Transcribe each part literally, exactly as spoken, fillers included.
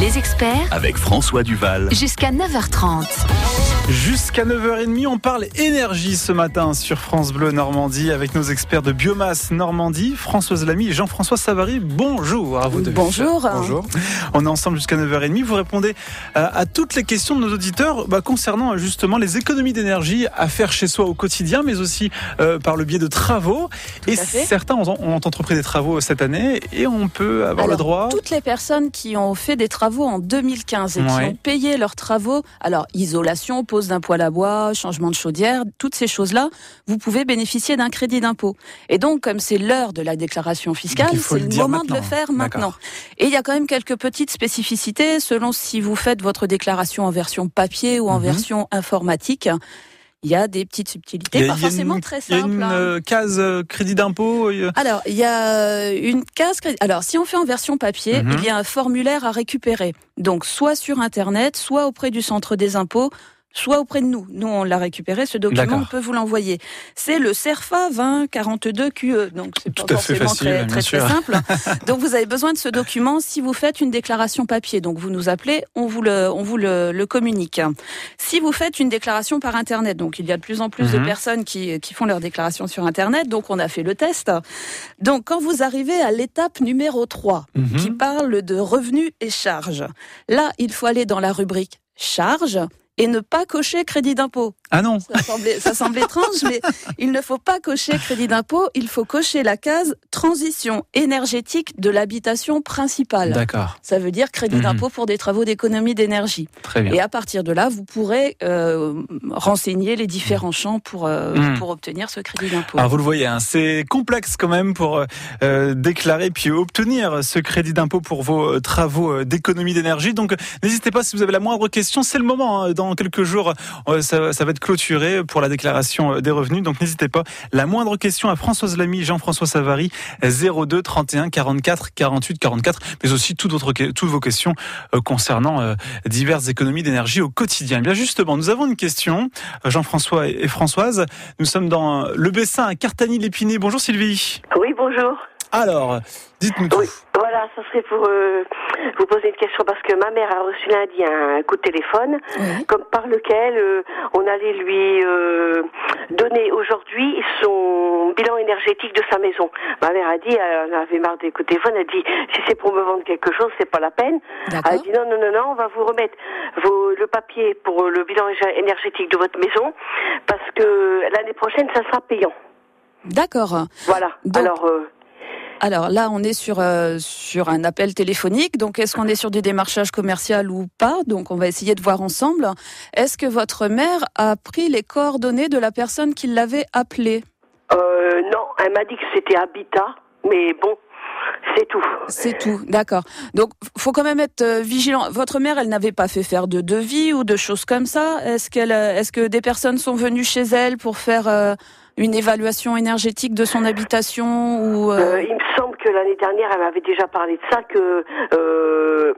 Les experts avec François Duval. Jusqu'à neuf heures trente. Jusqu'à neuf heures trente, on parle énergie ce matin sur France Bleu Normandie avec nos experts de Biomasse Normandie, Françoise Lamy et Jean-François Savary. Bonjour à vous deux. Bonjour. Bonjour. On est ensemble jusqu'à neuf heures trente. Vous répondez à toutes les questions de nos auditeurs bah, concernant justement les économies d'énergie à faire chez soi au quotidien, mais aussi euh, par le biais de travaux. Tout et certains ont, ont entrepris des travaux cette année et on peut avoir alors, le droit. Toutes les personnes qui ont fait des travaux en deux mille quinze et ouais. qui ont payé leurs travaux, alors isolation, pose d'un poêle à bois, changement de chaudière, toutes ces choses-là, vous pouvez bénéficier d'un crédit d'impôt. Et donc, comme c'est l'heure de la déclaration fiscale, c'est le, le moment maintenant. de le faire maintenant. D'accord. Et il y a quand même quelques petites spécificités selon si vous faites votre déclaration en version papier ou en mmh. version informatique. Il y a des petites subtilités, a, pas forcément une, très simples. Il y a une hein. case crédit d'impôt. Alors, il y a une case crédit. Alors, si on fait en version papier, mmh. il y a un formulaire à récupérer. Donc, soit sur Internet, soit auprès du centre des impôts, soit auprès de nous. Nous, on l'a récupéré, ce document, D'accord. on peut vous l'envoyer. C'est le CERFA vingt quarante-deux Q E, donc c'est pas Tout forcément facile, très, très, très simple. Donc, vous avez besoin de ce document si vous faites une déclaration papier. Donc, vous nous appelez, on vous le, on vous le, le communique. Si vous faites une déclaration par Internet, donc il y a de plus en plus mm-hmm. de personnes qui, qui font leur déclaration sur Internet, donc on a fait le test. Donc, quand vous arrivez à l'étape numéro trois, mm-hmm. qui parle de revenus et charges, là, il faut aller dans la rubrique charges, et ne pas cocher crédit d'impôt. Ah non. Ça semblait, ça semble étrange, mais il ne faut pas cocher crédit d'impôt, il faut cocher la case transition énergétique de l'habitation principale. D'accord. Ça veut dire crédit mmh. d'impôt pour des travaux d'économie d'énergie. Très bien. Et à partir de là, vous pourrez euh, renseigner les différents champs pour, euh, mmh. pour obtenir ce crédit d'impôt. Alors vous le voyez, hein, c'est complexe quand même pour euh, déclarer puis obtenir ce crédit d'impôt pour vos travaux d'économie d'énergie. Donc n'hésitez pas, si vous avez la moindre question, c'est le moment. Hein, dans quelques jours, ça, ça va être clôturé pour la déclaration des revenus. Donc n'hésitez pas. La moindre question à Françoise Lamy, Jean-François Savary, zéro deux trente et un quarante-quatre quarante-huit quarante-quatre, mais aussi toutes, votre, toutes vos questions concernant euh, diverses économies d'énergie au quotidien. Et bien justement, nous avons une question, Jean-François et Françoise. Nous sommes dans le Bessin, à Cartagny-l'Épinay. Bonjour Sylvie. Oui, bonjour. Alors, dites-nous tout. Oui, voilà, ça serait pour euh, vous poser une question parce que ma mère a reçu lundi un coup de téléphone, oui. comme par lequel euh, on allait lui euh, donner aujourd'hui son bilan énergétique de sa maison. Ma mère a dit, elle avait marre des coups de téléphone, elle a dit, si c'est pour me vendre quelque chose, c'est pas la peine. D'accord. Elle a dit, non, non, non, non, on va vous remettre vos, le papier pour le bilan énergétique de votre maison parce que l'année prochaine, ça sera payant. D'accord. Voilà, donc... alors... Euh, Alors là, on est sur euh, sur un appel téléphonique. Donc, est-ce qu'on est sur du démarchage commercial ou pas ? Donc, on va essayer de voir ensemble. Est-ce que votre mère a pris les coordonnées de la personne qui l'avait appelée ? Euh, non, elle m'a dit que c'était Habitat, mais bon, c'est tout. C'est tout, d'accord. Donc, faut quand même être vigilant. Votre mère, elle n'avait pas fait faire de devis ou de choses comme ça ? Est-ce qu'elle, est-ce que des personnes sont venues chez elle pour faire euh, une évaluation énergétique de son habitation ou euh... Euh, il me semble que l'année dernière, elle m'avait déjà parlé de ça, que euh,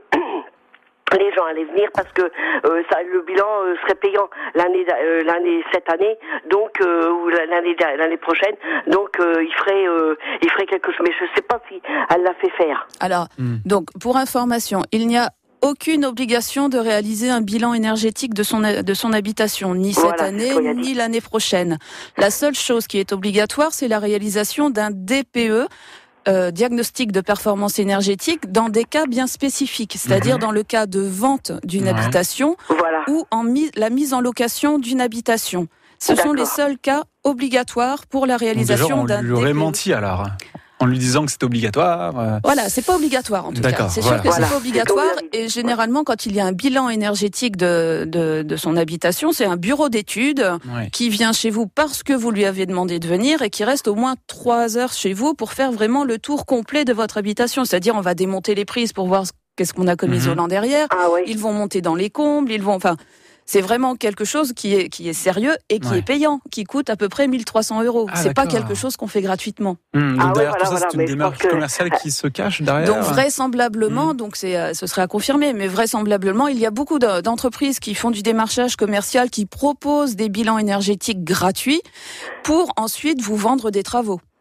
les gens allaient venir parce que euh, ça, le bilan euh, serait payant l'année, euh, l'année cette année, donc euh, ou l'année l'année prochaine, donc euh, il ferait euh, il ferait quelque chose, mais je sais pas si elle l'a fait faire. Alors, mmh. donc pour information, il n'y a aucune obligation de réaliser un bilan énergétique de son de son habitation, ni cette voilà, année, ni l'année prochaine. La seule chose qui est obligatoire, c'est la réalisation d'un D P E, euh, diagnostic de performance énergétique, dans des cas bien spécifiques, c'est-à-dire mmh. dans le cas de vente d'une ouais. habitation voilà. ou en mise, la mise en location d'une habitation. Ce D'accord. sont les seuls cas obligatoires pour la réalisation déjà, d'un D P E. On lui aurait menti alors en lui disant que c'était obligatoire. Euh... Voilà, c'est pas obligatoire en tout D'accord, cas. C'est voilà. sûr que voilà. c'est pas obligatoire. Et généralement, quand il y a un bilan énergétique de de, de son habitation, c'est un bureau d'études ouais. qui vient chez vous parce que vous lui avez demandé de venir et qui reste au moins trois heures chez vous pour faire vraiment le tour complet de votre habitation. C'est-à-dire, on va démonter les prises pour voir qu'est-ce qu'on a comme mm-hmm. isolant derrière. Ah, oui. Ils vont monter dans les combles. Ils vont, enfin. C'est vraiment quelque chose qui est, qui est sérieux et qui ouais. est payant, qui coûte à peu près mille trois cents euros. Ah, c'est d'accord. pas quelque chose qu'on fait gratuitement. Mmh, donc ah, derrière ouais, tout voilà, ça, c'est voilà, une démarche que... commerciale qui se cache derrière. Donc vraisemblablement, mmh. donc c'est, ce serait à confirmer, mais vraisemblablement, il y a beaucoup de, d'entreprises qui font du démarchage commercial, qui proposent des bilans énergétiques gratuits pour ensuite vous vendre des travaux.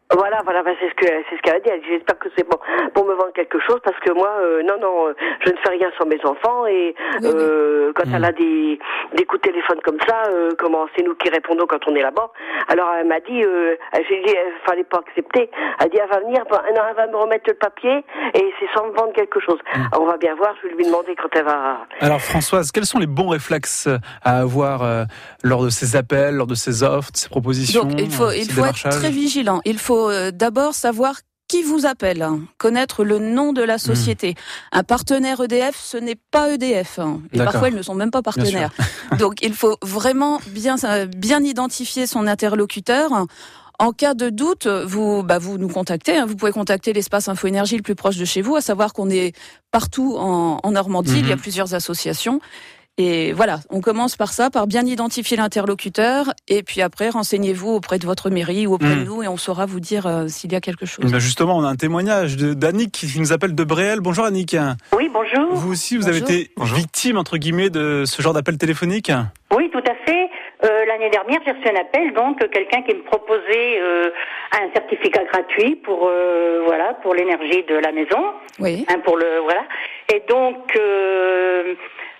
Voilà, voilà, bah c'est ce que c'est ce qu'elle a dit. Elle dit, j'espère que c'est bon pour me vendre quelque chose parce que moi, euh, non, non, euh, je ne fais rien sans mes enfants et oui, euh, oui. quand mmh. elle a des des coups de téléphone comme ça, euh, comment c'est nous qui répondons quand on est là-bas. Alors elle m'a dit, euh, j'ai dit, il fallait pas accepter. Elle dit, elle va venir, non, elle va me remettre le papier et c'est sans me vendre quelque chose. Mmh. Alors, on va bien voir. Je vais lui demander quand elle va. Alors Françoise, quels sont les bons réflexes à avoir euh, lors de ces appels, lors de ces offres, de ces propositions? Donc il faut il faut être très vigilant. Il faut Euh, d'abord savoir qui vous appelle, hein, connaître le nom de la société. Mmh. Un partenaire E D F, ce n'est pas E D F. Hein, et D'accord. parfois, ils ne sont même pas partenaires. Donc, il faut vraiment bien, bien identifier son interlocuteur. En cas de doute, vous, bah, vous nous contactez. Hein, vous pouvez contacter l'espace Info Énergie le plus proche de chez vous, à savoir qu'on est partout en, en Normandie. Mmh. Il y a plusieurs associations. Et voilà, on commence par ça, par bien identifier l'interlocuteur, et puis après, renseignez-vous auprès de votre mairie ou auprès mmh. de nous, et on saura vous dire euh, s'il y a quelque chose. Ben justement, on a un témoignage de, d'Annick qui nous appelle de Bréal. Bonjour Annick. Oui, bonjour. Vous aussi, vous bonjour. avez été bonjour. victime, entre guillemets, de ce genre d'appel téléphonique? Oui, tout à fait. Euh, l'année dernière, j'ai reçu un appel, donc quelqu'un qui me proposait euh, un certificat gratuit pour euh, voilà pour l'énergie de la maison. Oui. Hein, pour le voilà. Et donc... Euh,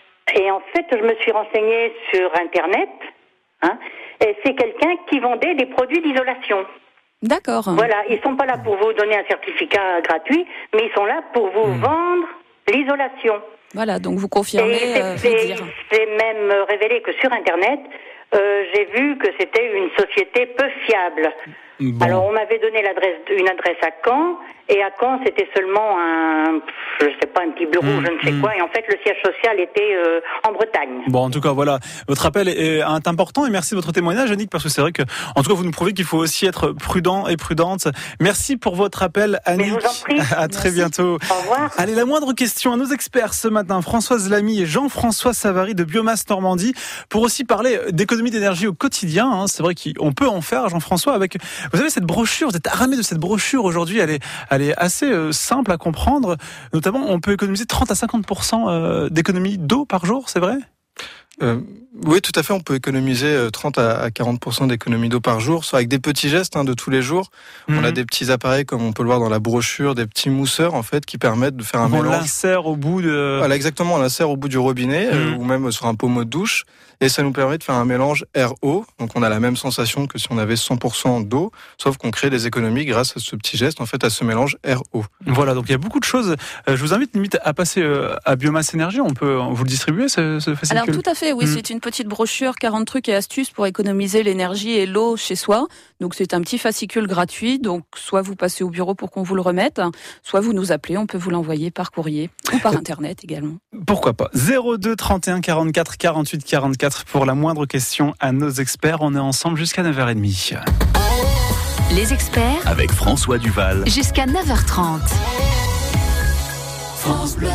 Et en fait, je me suis renseignée sur Internet, hein, et c'est quelqu'un qui vendait des produits d'isolation. D'accord. Voilà, ils sont pas là pour vous donner un certificat gratuit, mais ils sont là pour vous mmh. vendre l'isolation. Voilà, donc vous confirmez. Et c'est, euh, c'est, c'est même révélé que sur Internet, euh, j'ai vu que c'était une société peu fiable. Bon. Alors on m'avait donné l'adresse, une adresse à Caen, et à Caen c'était seulement un, je sais pas, un petit bureau, mmh, je ne sais mmh. quoi, et en fait le siège social était euh, en Bretagne. Bon, en tout cas, voilà, votre appel est, est important, et merci de votre témoignage, Annick, parce que c'est vrai que, en tout cas, vous nous prouvez qu'il faut aussi être prudent et prudente. Merci pour votre appel, Annick. Mais je vous en prie. À très merci. Bientôt. Au revoir. Allez, la moindre question à nos experts ce matin, Françoise Lamy et Jean-François Savary de Biomasse Normandie, pour aussi parler d'économie d'énergie au quotidien. Hein. C'est vrai qu'on peut en faire, Jean-François, avec, vous avez cette brochure, vous êtes armé de cette brochure aujourd'hui, elle est, elle est assez euh, simple à comprendre. Notamment, on peut économiser trente à cinquante pour cent euh, d'économie d'eau par jour, c'est vrai ? Euh, oui, tout à fait. On peut économiser trente à quarante pour cent d'économie d'eau par jour, soit avec des petits gestes hein, de tous les jours. Mmh. On a des petits appareils, comme on peut le voir dans la brochure, des petits mousseurs en fait, qui permettent de faire un on mélange. On l'insère au bout de... Voilà, exactement. On l'insère au bout du robinet mmh. euh, ou même sur un pommeau de douche. Et ça nous permet de faire un mélange R O. Donc on a la même sensation que si on avait cent pour cent d'eau, sauf qu'on crée des économies grâce à ce petit geste, en fait, à ce mélange R O. Voilà, donc il y a beaucoup de choses. Je vous invite limite à passer à Biomasse Énergie. On peut vous le distribuer, ce, ce fascicule ? Alors tout à fait, oui, mmh. c'est une petite brochure, quarante trucs et astuces pour économiser l'énergie et l'eau chez soi. Donc c'est un petit fascicule gratuit. Donc soit vous passez au bureau pour qu'on vous le remette, soit vous nous appelez, on peut vous l'envoyer par courrier ou par internet également. Pourquoi pas. zéro deux trente et un quarante-quatre quarante-huit quarante-quatre pour la moindre question à nos experts. On est ensemble jusqu'à neuf heures trente. Les experts avec François Duval jusqu'à neuf heures trente. France Bleu.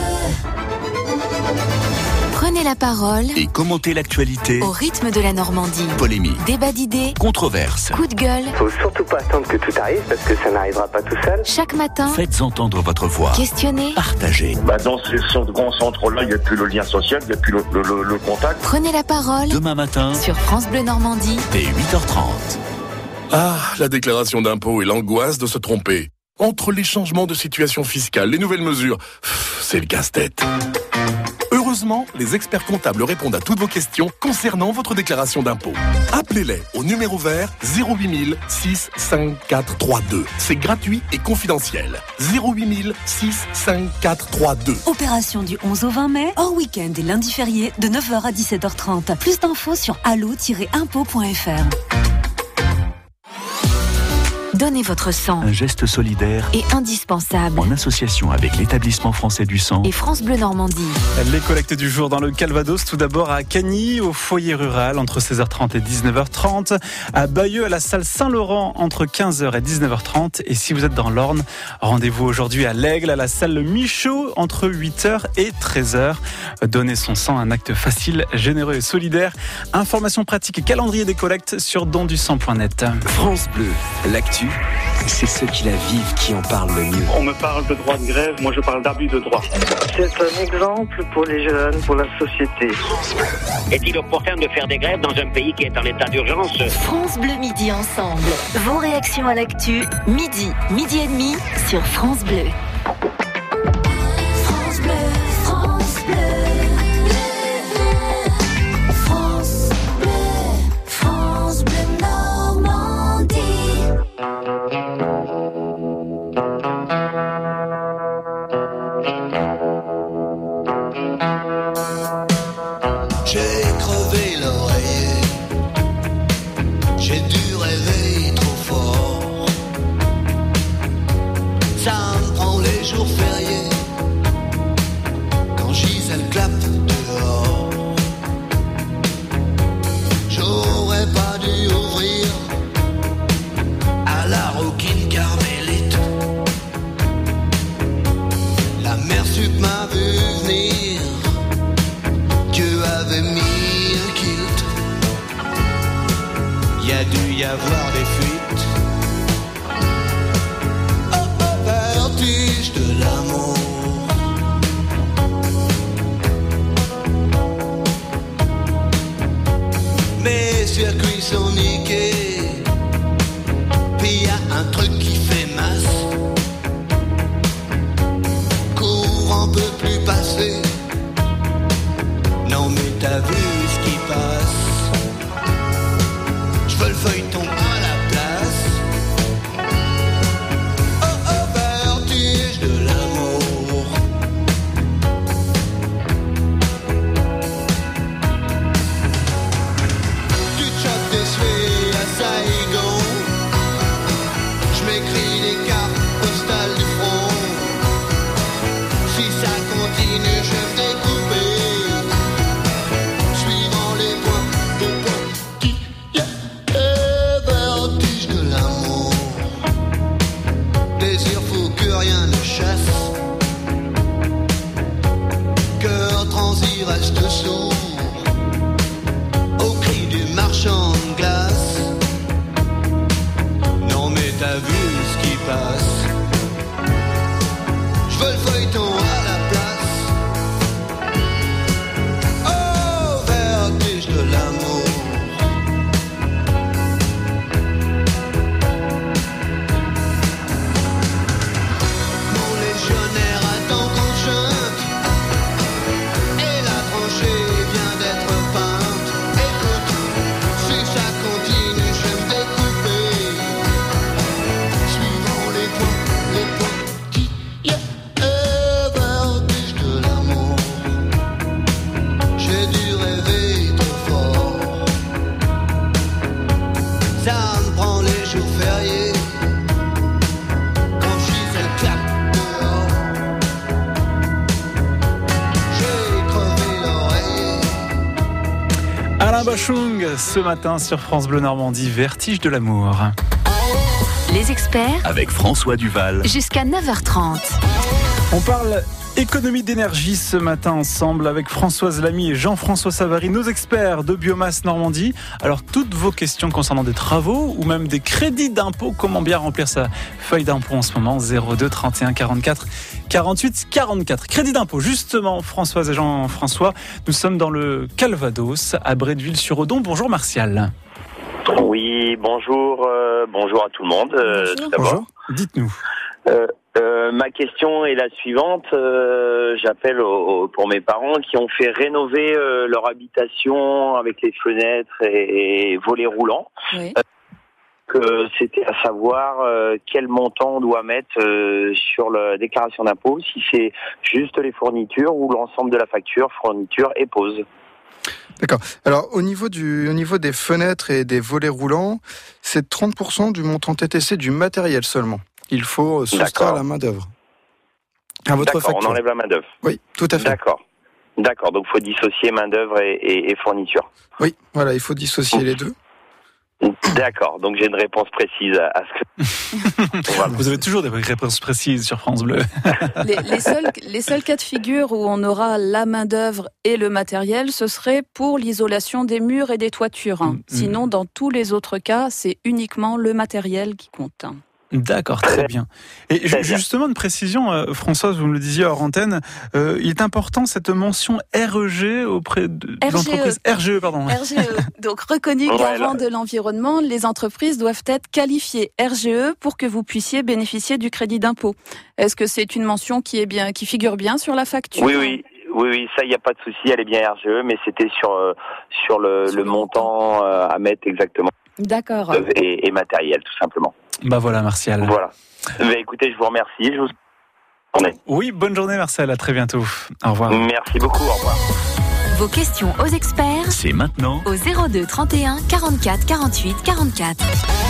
Prenez la parole et commentez l'actualité au rythme de la Normandie. Polémique, débat d'idées, controverse, coup de gueule. Faut surtout pas attendre que tout arrive parce que ça n'arrivera pas tout seul. Chaque matin, faites entendre votre voix. Questionnez, partagez. Bah dans ce, ce grand centre-là, il n'y a plus le lien social, il n'y a plus le, le, le, le contact. Prenez la parole demain matin sur France Bleu Normandie dès huit heures trente. Ah, la déclaration d'impôt et l'angoisse de se tromper. Entre les changements de situation fiscale, les nouvelles mesures, pff, c'est le casse-tête. Heureusement, les experts comptables répondent à toutes vos questions concernant votre déclaration d'impôt. Appelez-les au numéro vert zéro huit mille six cinq quatre trois deux. C'est gratuit et confidentiel. zéro huit mille six cinq quatre trois deux. Opération du onze au vingt mai, hors week-end et lundi férié de neuf heures à dix-sept heures trente. Plus d'infos sur allo tiret impôt point f r. Donnez votre sang. Un geste solidaire et indispensable. En association avec l'Établissement français du sang et France Bleu Normandie. Les collectes du jour dans le Calvados, tout d'abord à Cagny, au foyer rural, entre seize heures trente et dix-neuf heures trente. À Bayeux, à la salle Saint-Laurent, entre quinze heures et dix-neuf heures trente. Et si vous êtes dans l'Orne, rendez-vous aujourd'hui à l'Aigle, à la salle Michaud, entre huit heures et treize heures. Donner son sang, un acte facile, généreux et solidaire. Informations pratiques et calendrier des collectes sur don du sang point net. France Bleu, l'actu c'est ceux qui la vivent qui en parlent le mieux. On me parle de droit de grève, moi je parle d'abus de droit. C'est un exemple pour les jeunes, pour la société. Est-il opportun de faire des grèves dans un pays qui est en état d'urgence ? France Bleu Midi ensemble. Vos réactions à l'actu, midi, midi et demi sur France Bleu. France Bleu, France Bleu. France Bleu, France Bleu Normandie. J'ai crevé l'oreiller, j'ai dû rêver trop fort. Ça me prend les jours fériés, quand Gisèle clappe dehors. J'aurais pas dû ouvrir à la roquine carmélite. La mère sup m'a vu venir, Dieu avait mis un kilt. Y a dû y avoir des fuites. Oh, oh, vertige de l'amour. Mes circuits sont niqués, puis y a un truc qui fait masse. Courant peut plus passer. Non mais t'as vu ce qui passe. Je veux le feuilleton à la place. Oh oh, vertige de l'amour. Tu te chopes des suées à Saigon. Je m'écris des cartes postales du front. Si ça continue, je vais me découper. Reste sourd au cri du marchand de glace. Non mais t'as vu ce qui passe. Je veux le feuilleton à la place. Oh, vertige de l'amour. Mon légionnaire attend qu'on chante. Vient d'être peinte. Écoute, si ça continue, je vais me découper. Suivant les points, les points qui yeah, vertige de l'amour. J'ai dû rêver trop fort. Ça me prend les jours fériés, quand Gisèle claque dehors. Alain Bachung, ce matin sur France Bleu Normandie, vertige de l'amour. Les experts avec François Duval. Jusqu'à neuf heures trente. On parle économie d'énergie ce matin ensemble avec Françoise Lamy et Jean-François Savary, nos experts de Biomasse Normandie. Alors toutes vos questions concernant des travaux ou même des crédits d'impôt, comment bien remplir sa feuille d'impôt en ce moment, zéro deux trente et un quarante-quatre quarante-huit quarante-quatre. Crédit d'impôt, justement, Françoise et Jean-François, nous sommes dans le Calvados, à Bretteville-sur-Odon. Bonjour Martial. Oui, bonjour, euh, bonjour à tout le monde. Euh, bonjour. Tout d'abord. Bonjour, dites-nous. Euh, euh, ma question est la suivante. Euh, j'appelle au, au, pour mes parents qui ont fait rénover euh, leur habitation avec les fenêtres et, et volets roulants. Oui. Euh, que c'était à savoir euh, quel montant on doit mettre euh, sur la déclaration d'impôt, si c'est juste les fournitures ou l'ensemble de la facture, fourniture et pose. D'accord. Alors, au niveau du, au niveau des fenêtres et des volets roulants, c'est trente pour cent du montant T T C du matériel seulement. Il faut soustraire la main-d'œuvre à votre D'accord, facture. on enlève la main-d'œuvre. Oui, tout à fait. D'accord. D'accord, donc il faut dissocier main-d'œuvre et, et, et fourniture. Oui, voilà, il faut dissocier les deux. D'accord, donc j'ai une réponse précise à, à ce que... Vous avez toujours des réponses précises sur France Bleu. les, les, seuls, les seuls cas de figure où on aura la main-d'œuvre et le matériel, ce serait pour l'isolation des murs et des toitures. Mmh. Sinon, dans tous les autres cas, c'est uniquement le matériel qui compte. D'accord, très bien. Et très justement, une précision, euh, Françoise, vous me le disiez hors antenne, euh, il est important cette mention R E G auprès de, de l'entreprise. R G E, pardon. R G E, donc reconnu garant de l'environnement, les entreprises doivent être qualifiées R G E pour que vous puissiez bénéficier du crédit d'impôt. Est-ce que c'est une mention qui est bien, qui figure bien sur la facture ? Oui, oui. Oui, oui, ça, il n'y a pas de souci, elle est bien R G E, mais c'était sur, euh, sur le, sur le montant euh, à mettre exactement. D'accord. Et, et matériel, tout simplement. Bah voilà, Martial. Voilà. Mais écoutez, je vous remercie. Je vous... Oui, bonne journée, Martial. À très bientôt. Au revoir. Merci beaucoup. Au revoir. Vos questions aux experts, c'est maintenant au zéro deux trente et un quarante-quatre quarante-huit quarante-quatre.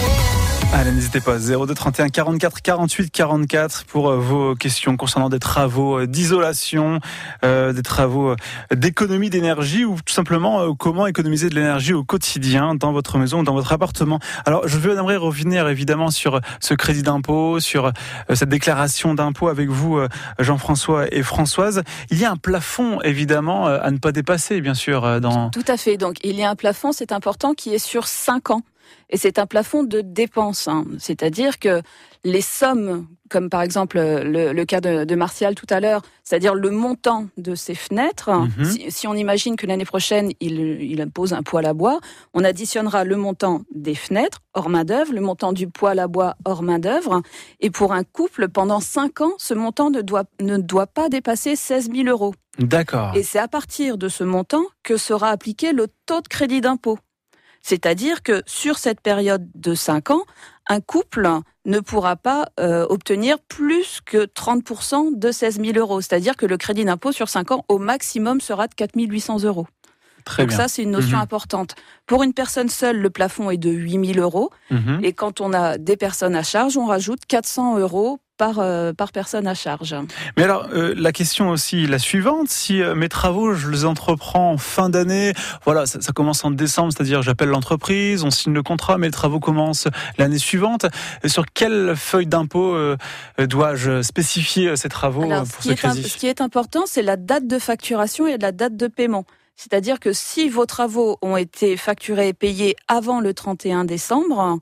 Allez, n'hésitez pas, zéro deux trente et un quarante-quatre quarante-huit quarante-quatre pour vos questions concernant des travaux d'isolation, euh, des travaux d'économie d'énergie ou tout simplement euh, comment économiser de l'énergie au quotidien dans votre maison ou dans votre appartement. Alors, je veux aimerais revenir évidemment sur ce crédit d'impôt, sur euh, cette déclaration d'impôt avec vous, euh, Jean-François et Françoise. Il y a un plafond, évidemment, euh, à ne pas dépasser, bien sûr. Euh, dans... Tout à fait. Donc, il y a un plafond, c'est important, qui est sur cinq ans. Et c'est un plafond de dépenses, hein. C'est-à-dire que les sommes, comme par exemple le, le cas de, de Martial tout à l'heure, c'est-à-dire le montant de ces fenêtres, mm-hmm. si, si on imagine que l'année prochaine, il, il impose un poêle à bois, on additionnera le montant des fenêtres, hors main-d'œuvre, le montant du poêle à bois, hors main-d'œuvre, et pour un couple, pendant cinq ans, ce montant ne doit, ne doit pas dépasser seize mille euros. D'accord. Et c'est à partir de ce montant que sera appliqué le taux de crédit d'impôt. C'est-à-dire que sur cette période de cinq ans, un couple ne pourra pas euh, obtenir plus que trente pour cent de seize mille euros. C'est-à-dire que le crédit d'impôt sur cinq ans, au maximum, sera de quatre mille huit cents euros. Très Donc bien. ça, c'est une notion mmh. importante. Pour une personne seule, le plafond est de huit mille euros. Mmh. Et quand on a des personnes à charge, on rajoute quatre cents euros par, euh, par personne à charge. Mais alors, euh, la question aussi, la suivante, si euh, mes travaux, je les entreprends en fin d'année, voilà, ça, ça commence en décembre, c'est-à-dire j'appelle l'entreprise, on signe le contrat, mais les travaux commencent l'année suivante. Sur quelle feuille d'impôt euh, dois-je spécifier ces travaux alors, pour ce, ce qui crédit ? est, ce qui est important, c'est la date de facturation et la date de paiement. C'est-à-dire que si vos travaux ont été facturés et payés avant le trente et un décembre,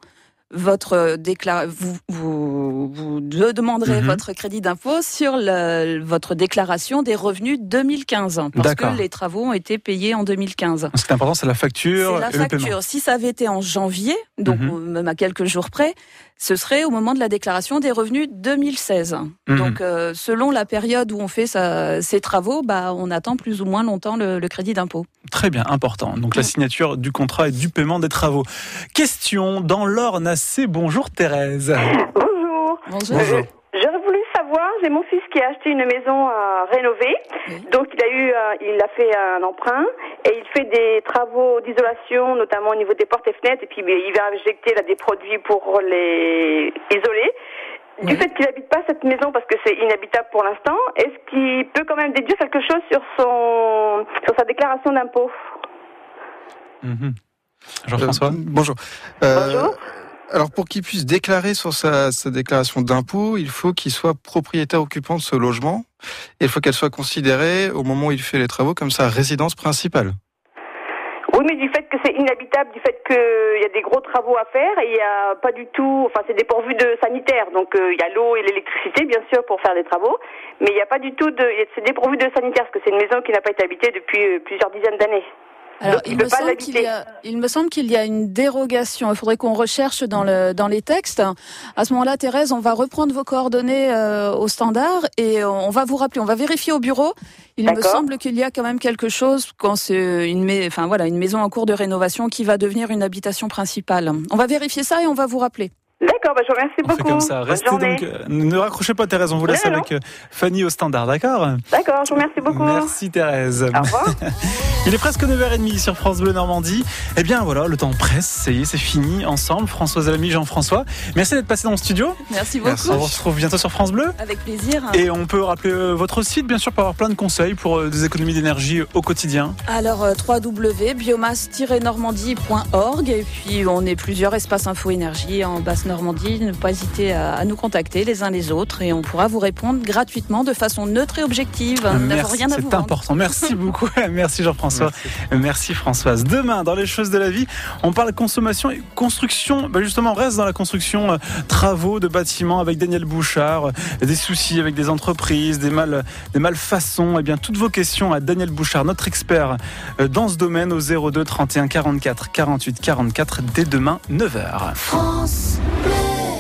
votre décla... vous, vous, vous demanderez mmh. votre crédit d'impôt sur le, votre déclaration des revenus deux mille quinze. Parce D'accord. que les travaux ont été payés en deux mille quinze. Ce qui est important, c'est la facture. C'est la et facture. Le paiement. Si ça avait été en janvier, donc mmh. même à quelques jours près, ce serait au moment de la déclaration des revenus deux mille seize. Mmh. Donc, euh, selon la période où on fait sa, ses travaux, bah, on attend plus ou moins longtemps le, le crédit d'impôt. Très bien, important. Donc, mmh. la signature du contrat et du paiement des travaux. Question dans l'Orne-Nacé. Bonjour Thérèse. Bonjour. Bonjour. Bonjour. J'aurais voulu savoir, j'ai mon fils qui a acheté une maison à rénover, oui. donc il a eu, il a fait un emprunt et il fait des travaux d'isolation, notamment au niveau des portes et fenêtres, et puis il va injecter là des produits pour les isoler. Du oui. fait qu'il n'habite pas cette maison parce que c'est inhabitable pour l'instant, est-ce qu'il peut quand même déduire quelque chose sur son, sur sa déclaration d'impôt? mmh. Jean-François. Euh, bonjour. Euh, bonjour. Alors, pour qu'il puisse déclarer sur sa, sa déclaration d'impôt, il faut qu'il soit propriétaire occupant de ce logement. Et il faut qu'elle soit considérée, au moment où il fait les travaux, comme sa résidence principale. Oui, mais du fait que c'est inhabitable, du fait qu'il y a des gros travaux à faire, et il n'y a pas du tout... Enfin, c'est dépourvu de sanitaire. Donc, euh, il y a l'eau et l'électricité, bien sûr, pour faire des travaux. Mais il n'y a pas du tout de... C'est dépourvu de sanitaire, parce que c'est une maison qui n'a pas été habitée depuis euh, plusieurs dizaines d'années. Alors, il me, semble qu'il y a, il me semble qu'il y a une dérogation. Il faudrait qu'on recherche dans, le, dans les textes. À ce moment-là, Thérèse, on va reprendre vos coordonnées euh, au standard et on va vous rappeler. On va vérifier au bureau. Il D'accord. me semble qu'il y a quand même quelque chose quand c'est une, enfin, voilà, une maison en cours de rénovation qui va devenir une habitation principale. On va vérifier ça et on va vous rappeler. D'accord, bah, je vous remercie beaucoup. On fait comme ça. Restez donc, euh, ne raccrochez pas Thérèse, on vous laisse non, avec non. Fanny au standard, d'accord? D'accord, je vous remercie beaucoup. Merci Thérèse. Au revoir. Il est presque neuf heures trente sur France Bleu Normandie. Eh bien voilà, le temps presse, ça y est, c'est fini ensemble. Françoise Alamy, Jean-François. Merci d'être passé dans le studio. Merci beaucoup. Merci. On se retrouve bientôt sur France Bleu. Avec plaisir. Et on peut rappeler votre site, bien sûr, pour avoir plein de conseils pour des économies d'énergie au quotidien. Alors, w w w point biomasse tiret normandie point org. Et puis, on est plusieurs espaces info énergie en Basse-Normandie. Ne pas hésiter à nous contacter les uns les autres et on pourra vous répondre gratuitement de façon neutre et objective. Merci, rien à vous c'est vendre. Important. Merci beaucoup. Merci Jean-François. Merci. Merci Françoise. Demain, dans les choses de la vie, on parle consommation et construction. Bah justement, on reste dans la construction, euh, travaux de bâtiments avec Daniel Bouchard, euh, des soucis avec des entreprises, des, mal, des malfaçons. Eh bien, toutes vos questions à Daniel Bouchard, notre expert euh, dans ce domaine, au zéro deux trente et un quarante-quatre quarante-huit quarante-quatre dès demain, neuf heures. France